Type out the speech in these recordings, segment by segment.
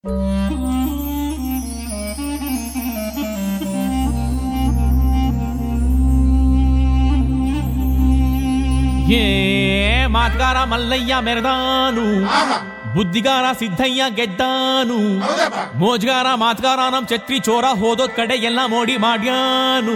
ಮಾತ್ಗಾರ ಮಲ್ಲಯ್ಯ ಮೆರೆದಾನು, ಬುದ್ಧಿಗಾರ ಸಿದ್ದಯ್ಯ ಗೆದ್ದಾನು, ಮೋಜ್ಗಾರ ಮಾತ್ಗಾರ ನಮ್ ಛತ್ರಿ ಚೋರ ಹೋದೋದ್ ಕಡೆ ಎಲ್ಲ ಮೋಡಿ ಮಾಡ್ಯಾನು.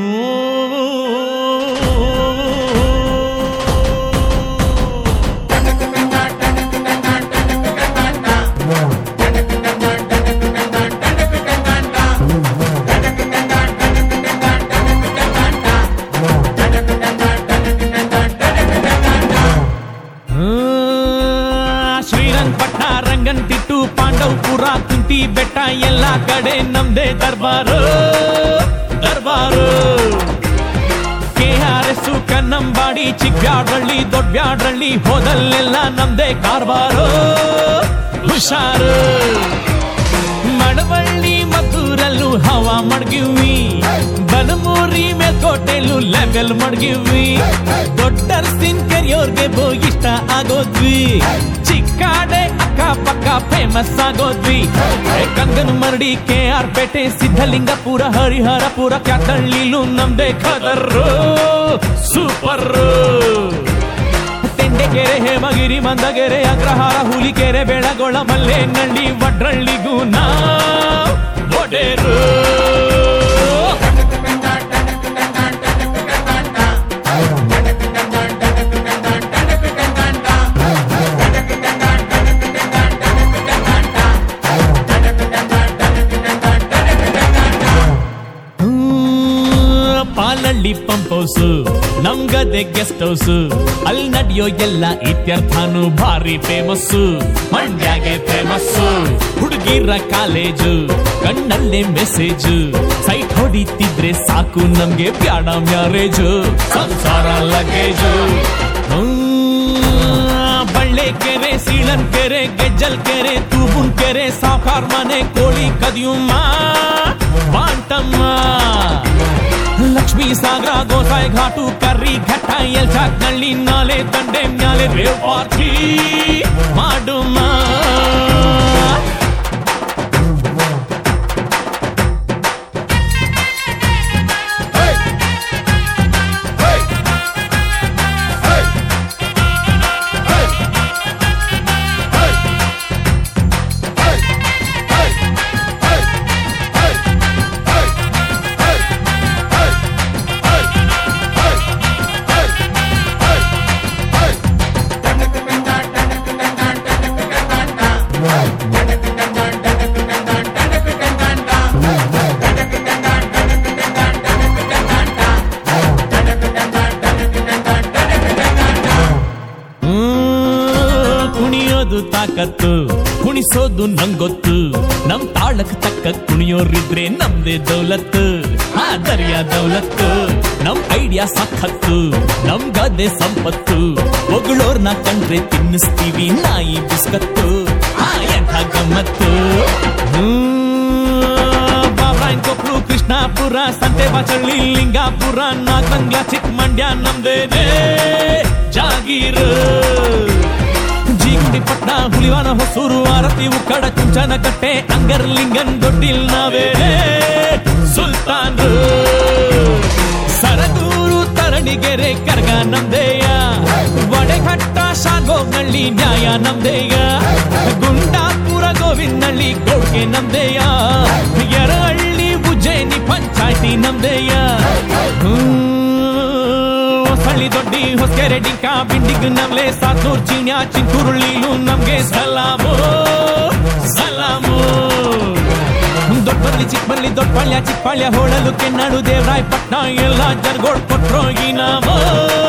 ಶ್ರೀರಂಗಪಟ್ಟಣ ರಂಗನತಿಟ್ಟು ಪಾಂಡವಪುರ ಕುಂಟಿ ಬೆಟ್ಟ ಎಲ್ಲ ಕಡೆ ನಮ್ದೇ ದರ್ಬಾರು ದರ್ಬಾರು. KRS ಕನ್ನಂಬಾಡಿ ಚಿಕ್ಕಬ್ಯಾಡ್ರಳ್ಳಿ ದೊಡ್ಡಬ್ಯಾಡ್ರಳ್ಳಿ ಹೋದಲ್ಲೆಲ್ಲ ನಮ್ದೇ ಕಾರ್ಬಾರು ಹುಷಾರು. ಮಡವಳ್ಳಿ ಮದ್ದೂರಲ್ಲೂ ಹವಾ ಮಡ್ಗಿವಿ, ಬನಮೂರಿ ಮೇಲ್ಕೋಟೆಲ್ಲೂ ಲೆವೆಲ್ ಮಡ್ಗಿವಿ, ದೊಡ್ಡರ್ಸಿನ್ ಕೆರಿಯೋರ್ಗೆ ಇಷ್ಟ ಆಗೋದ್ವಿ, ಚಿಕ್ಕಾಡೆ ಅಕ್ಕ ಪಕ್ಕ ಫೇಮಸ್ ಆಗೋದ್ವಿ. ಕಂಗನ ಮರಡಿ KR ಪೇಟೆ ಸಿದ್ಧಲಿಂಗಪುರ ಹರಿಹರಪುರ ಕ್ಯಾತಳ್ಳಿಲೂ ನಮ್ದೇ ಖದರ್ರು ಸೂಪರ್. ತೆಂಡೆಕೆರೆ ಹೇಮಗಿರಿ ಮಂದಗೆರೆ ಅಗ್ರಹಾರ ಹುಲಿಕೆರೆ ಬೆಳಗೊಳ ಮಲ್ಲೇನಹಳ್ಳಿ ವಡ್ರಳ್ಳಿಗೂ ನಾ ಒಡೆರು. ಪಾಲಳ್ಳಿ ಪಂಪ್ ಹೌಸ್ ನಮ್ಗದೆ ಗೆಸ್ಟ್ ಹೌಸ್, ಅಲ್ಲಿ ನಡೆಯೋ ಎಲ್ಲ ಇತ್ಯರ್ಥನು ಭಾರಿ ಫೇಮಸ್. ಮಂಡ್ಯಾಗೆ ಫೇಮಸ್ ಹುಡುಗಿರ ಕಾಲೇಜು, ಕಣ್ಣಲ್ಲೇ ಮೆಸೇಜ್, ಸೈಟ್ ಹೊಡಿತಿದ್ರೆ ಸಾಕು ನಮ್ಗೆ ಬ್ಯಾಡ ಮ್ಯಾರೇಜು, ಸಂಸಾರ ಲಗೇಜು. ಬಳ್ಳೆಕೆರೆ ಸೀಳನ್ಕೆರೆ ಗೆಜ್ಜಲ್ಕೆರೆ ತೂಬುನ್ಕೆರೆ ಸಾವ್ಕಾರ್ ಮನೆ ಕೋಳಿ ಕದಿಯುಮ್ಮ ಬಾಂಟಮ್ಮ. ಲಕ್ಷ್ಮೀ ಸಾಗರ ಗೋಸಾಯಿ ಘಾಟು ಕರ್ರಿ ಘಟ್ಟ ಎಲ್ಚಾಕ್ನಳ್ಳಿ ನಾಲೆ ದಂಡೆ ಮ್ಯಾಲೆ ರೇವ್ ಪಾರ್ಟಿ ಮಾಡುಮ್ಮ. ಕುಣಿಯೋದು ತಾಕತ್ತು, ಕುಣಿಸೋದು ನಂಗೊತ್ತು, ನಮ್ ತಾಳಕ್ ತಕ್ಕ ಕುಣಿಯೋರಿದ್ರೆ ನಮ್ದೇ ದೌಲತ್ತು, ದರ್ಯಾ ದೌಲತ್ತು. ನಮ್ ಐಡಿಯಾ ಸಖತ್ತು, ನಮ್ ಗದೆ ಸಂಪತ್ತು, ಒಗಳೋರ್ನ ಕಂಡ್ರೆ ತಿನ್ನಿಸ್ತೀವಿ ನಾಯಿ ಬಿಸ್ಕತ್ತು, ಎಂಥ ಗಮ್ಮತ್ತು. ಕೊಪ್ಪಳು ಕೃಷ್ಣಾಪುರ ಸಂತೆ ಬಾಚಳ್ಳಿ ಲಿಂಗಾಪುರ ನಾಗಮಂಗ್ಲ ಚಿಕ್ಕಮಂಡ್ಯ ನಮ್ದೇನೆ ಜಾಗೀರು. ಜೀಗುಂಡಿಪಟ್ನ ಹುಲಿವಾನ ಹೊಸೂರು ಆರತಿ ಉಕ್ಕಡ ಚುಂಚನಕಟ್ಟೆ ಅಂಗರ್ಲಿಂಗನ್ ದೊಡ್ಡಿಲ್ ನಾವೇನೆ ಸುಲ್ತಾನ್ರು. ಸರಗೂರು ತರಣಿಗೆರೆ ಕರ್ಗ ನಮ್ದೇಯ, ವಡೆಘಟ್ಟ ಶಾಗೋಗ್ನಳ್ಳಿ ನ್ಯಾಯ ನಮ್ದೇಯ, ಗುಂಡಾಪುರ ಗೋವಿಂದಳ್ಳಿ ಗೌಡ್ಗೆ ನಮ್ದೇಯ, ಯರಹಳ್ಳಿ ಉಜ್ಜಯಿನಿ ಪಂಚಾಯ್ತಿ ನಮ್ದೇಯ. ಹೊಸಳ್ಳಿ ದೊಡ್ಡಿ ಹೊಸಕೆರೆ ಡಿಂಕ ಬಿಂಡಿಗ್ ನಮ್ಲೆ ಸಾತೂರ್ ಚೀಣ್ಯ ಚಿಂತೂರುಳ್ಳಿಲೂ ನಮ್ಗೆ ಸಲಾಮು ಸಲಾಮು. ದೊಡ್ಡಬರ್ಲಿ ಚಿಕ್ಕಬರ್ಲಿ ದೊಡ್ಡಪಾಳ್ಯ ಚಿಕ್ಕಪಾಳ್ಯ ಹೋಳಲು ಕೆನ್ನಾಡು ದೇವರಾಯಪಟ್ಟಣ ಎಲ್ಲ ಜರ್ಗೋಡ್ ಕೊಟ್ರೋ ಈ ನಾಮ